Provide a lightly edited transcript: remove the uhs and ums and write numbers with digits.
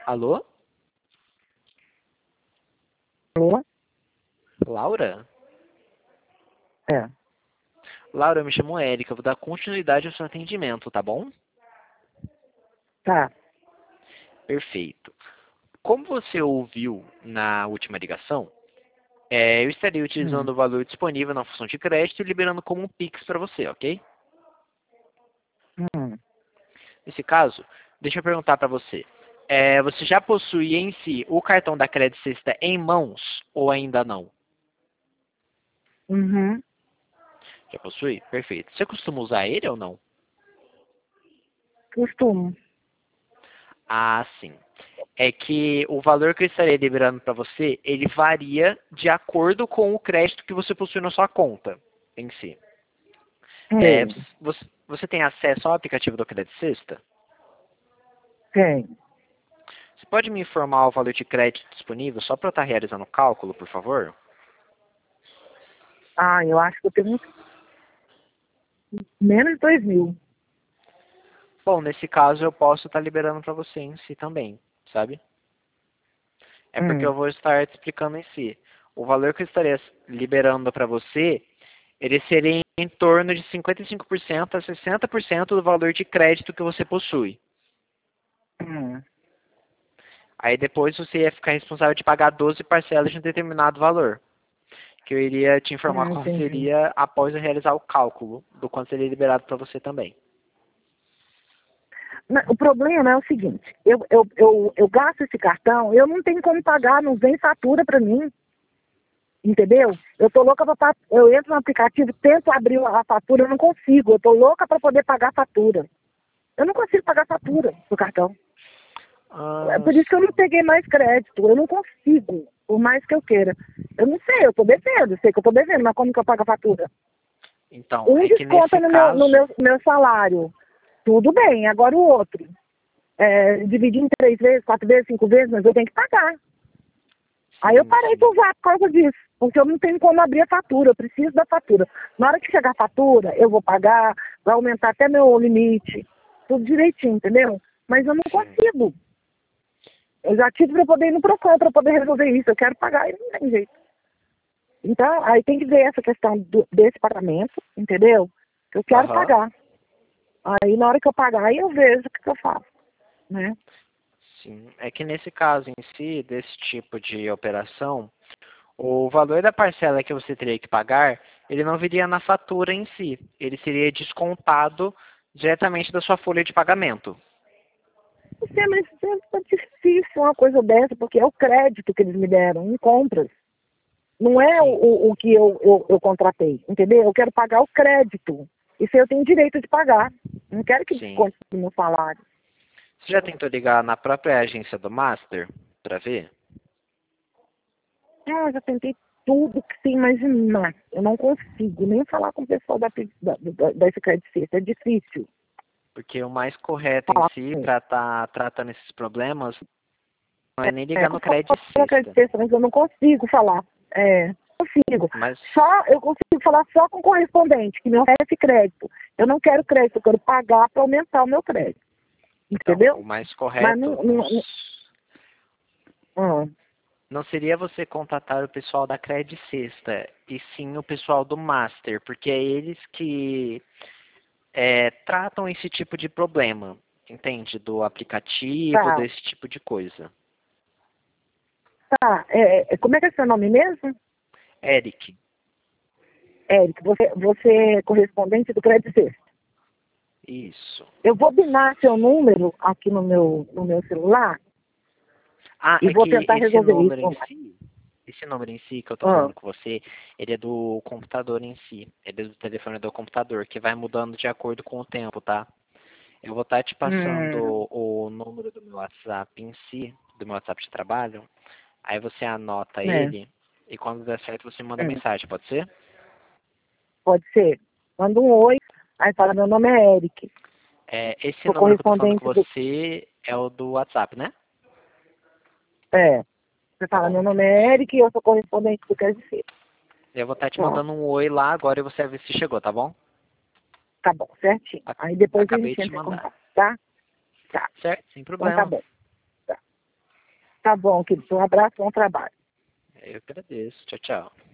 Alô? Alô? Laura? É. Laura, eu me chamo Érica, eu vou dar continuidade ao seu atendimento, tá bom? Tá. Perfeito. Como você ouviu na última ligação, eu estaria utilizando o valor disponível na função de crédito e liberando como um Pix para você, ok? Hum. Nesse caso, deixa eu perguntar para você. Você já possui em si o cartão da Crédito Sexta em mãos ou ainda não? Uhum. Já possui? Perfeito. Você costuma usar ele ou não? Costumo. Ah, sim. É que o valor que eu estarei liberando para você, ele varia de acordo com o crédito que você possui na sua conta em si. É, Tem. você tem acesso ao aplicativo do Crédito Sexta? Tem. Você pode me informar o valor de crédito disponível só para eu estar realizando o cálculo, por favor? Ah, eu acho que eu tenho menos de 2.000. Bom, nesse caso eu posso estar liberando para você em si também, sabe? É porque eu vou estar te explicando em si. O valor que eu estaria liberando para você, ele seria em torno de 55% a 60% do valor de crédito que você possui. Hum. Aí depois você ia ficar responsável de pagar 12 parcelas de um determinado valor, que eu iria te informar qual Entendi. seria após eu realizar o cálculo do quanto seria liberado para você também. O problema é o seguinte, eu gasto esse cartão, eu não tenho como pagar, não vem fatura para mim, entendeu? Eu tô louca para eu entro no aplicativo, tento abrir a fatura, eu não consigo, eu tô louca para poder pagar a fatura. Eu não consigo pagar a fatura do cartão. É Ah, por isso que eu não sim. peguei mais crédito, eu não consigo, por mais que eu queira. Eu não sei, eu tô devendo, sei que eu tô devendo, mas como que eu pago a fatura? Então, Um é que desconta nesse no meu, no caso, meu, meu salário, tudo bem, agora o outro. Dividir em 3 vezes, 4 vezes, 5 vezes, mas eu tenho que pagar. Aí eu sim, parei de sim. usar por causa disso, porque eu não tenho como abrir a fatura, eu preciso da fatura. Na hora que chegar a fatura, eu vou pagar, vai aumentar até meu limite, tudo direitinho, entendeu? Mas eu não Sim. consigo. Eu já tive para poder ir no Procon para poder resolver isso, eu quero pagar e não tem jeito. Então, aí tem que ver essa questão desse pagamento, entendeu? Eu quero Aham. pagar. Aí na hora que eu pagar, aí eu vejo o que eu faço, né? Sim. É que nesse caso em si, desse tipo de operação, o valor da parcela que você teria que pagar, ele não viria na fatura em si. Ele seria descontado diretamente da sua folha de pagamento. Não sei, mas é difícil uma coisa dessa, porque é o crédito que eles me deram em compras. Não é Sim, o que eu contratei, entendeu? Eu quero pagar o crédito. Isso eu tenho direito de pagar. Não quero que sim. desconte do meu salário. Você já tentou ligar na própria agência do Master para ver? Eu já tentei tudo que você imaginar. Eu não consigo nem falar com o pessoal desse crédito Sexta. É difícil Porque o mais correto em falar si com eles. para estar tratando esses problemas não é nem ligar Eu no falo Crédito com crédito Sexta. Sexta, mas eu não consigo falar. Consigo. Mas, Eu consigo falar só com o correspondente, que me oferece crédito. Eu não quero crédito, eu quero pagar para aumentar o meu crédito. então, Entendeu? o mais Mas correto não, ah, não seria você contatar o pessoal da Crédito Sexta, e sim o pessoal do Master, porque é eles que tratam esse tipo de problema, entende? Do aplicativo, tá, desse tipo de coisa. tá. Como é que é seu nome mesmo? Eric, Érico, você é correspondente do crédito Sexta. isso. Eu vou binar seu número aqui no meu celular Ah, e é vou que tentar resolver isso. esse número em si que eu tô Ah, falando com você, ele é do computador em si. Ele é do telefone do computador, que vai mudando de acordo com o tempo, tá? Eu vou estar te hum, passando o número do meu WhatsApp em si, do meu WhatsApp de trabalho. Aí você anota né? ele e quando der certo você manda Hum, mensagem, pode ser? pode ser. Manda um oi, aí fala, meu nome é Eric, Esse sou número que eu tô falando com correspondente do. você é o do WhatsApp, né? É, você Tá fala, bom. meu nome é Eric e eu sou correspondente do crédito Sexta. Eu vou estar te Pronto, mandando um oi lá agora e você vai ver se chegou, tá bom? tá bom, certinho. A- Aí depois a Acabei de gente te entra em mandar. contato, tá? Tá. Certo? Sem Então tá problema. bom. Tá. Tá bom, querido. Um abraço, bom trabalho. Eu agradeço. Tchau, tchau.